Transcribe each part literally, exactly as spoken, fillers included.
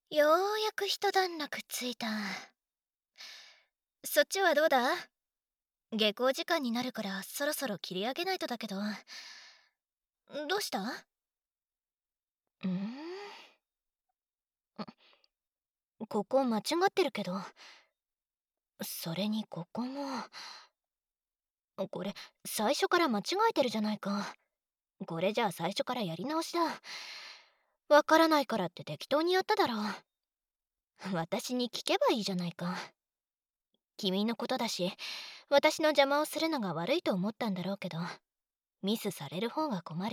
ようやく一段落ついた。そっちはどうだ？下校時間になるからそろそろ切り上げないとだけど。どうした？うーんここ間違ってるけど。それにここも。これ最初から間違えてるじゃないか。これじゃあ最初からやり直しだ。わからないからって適当にやっただろ。私に聞けばいいじゃないか。君のことだし、私の邪魔をするのが悪いと思ったんだろうけど、ミスされる方が困る。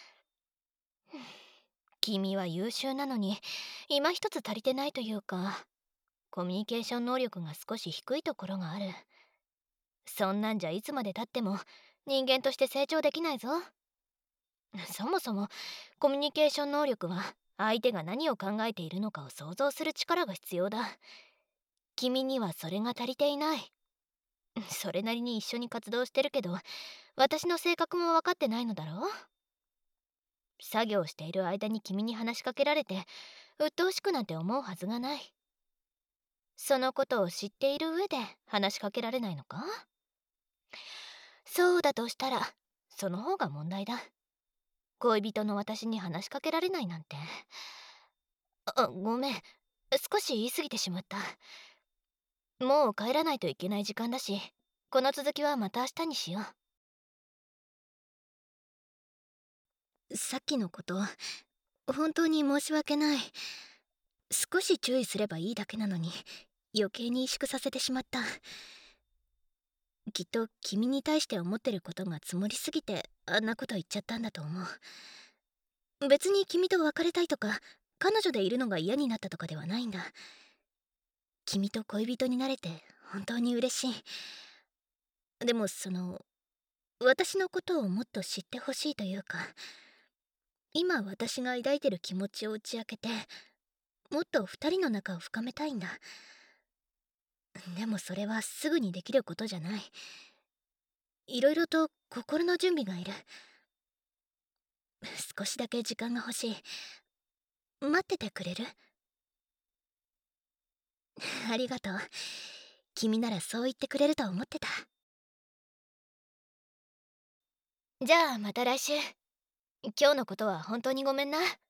君は優秀なのに今一つ足りてないというか、コミュニケーション能力が少し低いところがある。そんなんじゃいつまでたっても人間として成長できないぞ。そもそもコミュニケーション能力は相手が何を考えているのかを想像する力が必要だ。君にはそれが足りていない。それなりに一緒に活動してるけど、私の性格も分かってないのだろう。作業している間に君に話しかけられて鬱陶しくなんて思うはずがない。そのことを知っている上で話しかけられないのか？そうだとしたらその方が問題だ。恋人の私に話しかけられないなんて。あ、ごめん、少し言い過ぎてしまった。もう帰らないといけない時間だし、この続きはまた明日にしよう。さっきのこと本当に申し訳ない。少し注意すればいいだけなのに余計に萎縮させてしまった。きっと君に対して思ってることが積もりすぎてあんなこと言っちゃったんだと思う。別に君と別れたいとか彼女でいるのが嫌になったとかではないんだ。君と恋人になれて本当に嬉しい。でもその私のことをもっと知ってほしいというか、今私が抱いてる気持ちを打ち明けてもっと二人の仲を深めたいんだ。でもそれはすぐにできることじゃない。いろいろと心の準備がいる。少しだけ時間が欲しい。待っててくれる？ありがとう。君ならそう言ってくれると思ってた。じゃあまた来週。今日のことは本当にごめんな。